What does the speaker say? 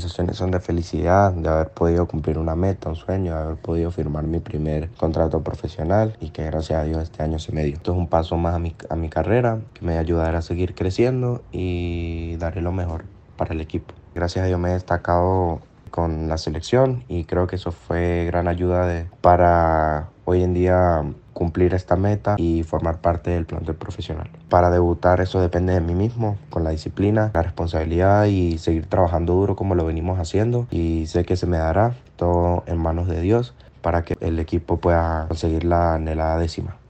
sensaciones son de felicidad, de haber podido cumplir una meta, un sueño, de haber podido firmar mi primer contrato profesional y que gracias a Dios este año se me dio. Esto es un paso más a mi carrera que me ayudará a seguir creciendo y daré lo mejor para el equipo. Gracias a Dios me he destacado con la selección y creo que eso fue gran ayuda para hoy en día cumplir esta meta y formar parte del plantel profesional. Para debutar eso depende de mí mismo, con la disciplina, la responsabilidad y seguir trabajando duro como lo venimos haciendo, y sé que se me dará todo en manos de Dios para que el equipo pueda conseguir la anhelada décima.